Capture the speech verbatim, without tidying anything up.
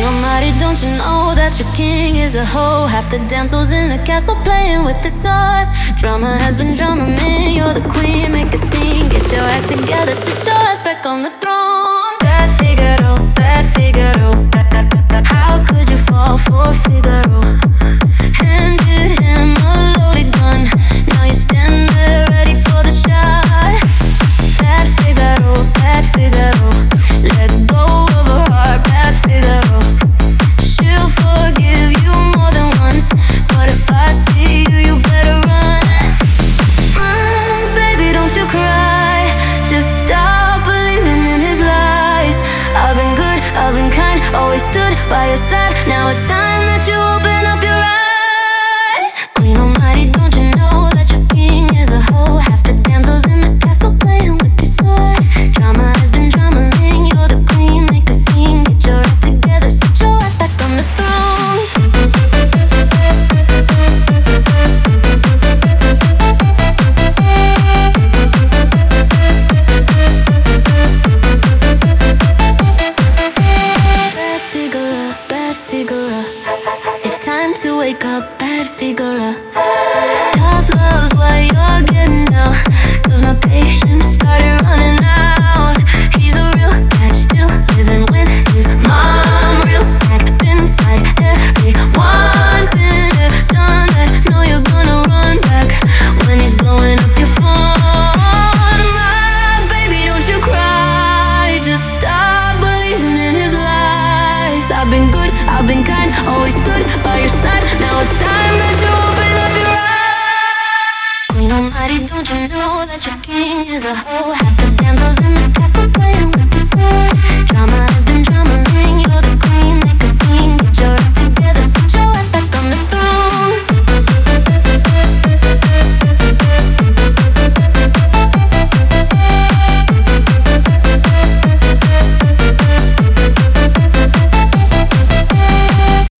Queen Almighty, don't you know that your king is a hoe? Half the damsels in the castle playing with the sword. Drama has been drumming, you're the queen, make a scene. Get your act together, sit your ass back on the throne. Bad Figaro, bad Figaro. How could you fall for Figaro? Handed him a loaded gun, now you stand there ready for the shot. Bad Figaro, bad Figaro. Let go of her heart, bad Figaro. She'll forgive you more than once, but if I see you, you better run. Mm, baby, don't you cry, just stop believing in his lies. I've been good, I've been kind, always stood by your side. Now it's time that you open up your eyes. Queen Almighty, don't you know that your king is a hoe? Half the damsels in the castle playing with his sword. Drama has been drumming, you're the queen, make a scene. Get your act together, sit your ass back on the throne. Bad Figaro, bad Figaro. It's time to wake up, bad Figaro. Tough love's what you're getting now, cause my patience started running out. He's a real catch, still living with his mom. Real sad inside everyone. Been there, done that, know you're gonna run back when he's blowing up your phone. My baby, don't you cry, just stop believing in his lies. I've been good, I've been kind, always stood by your side. Now it's time that you open up your eyes. Queen Almighty, don't you know that your king is a hoe? Half the damsels in the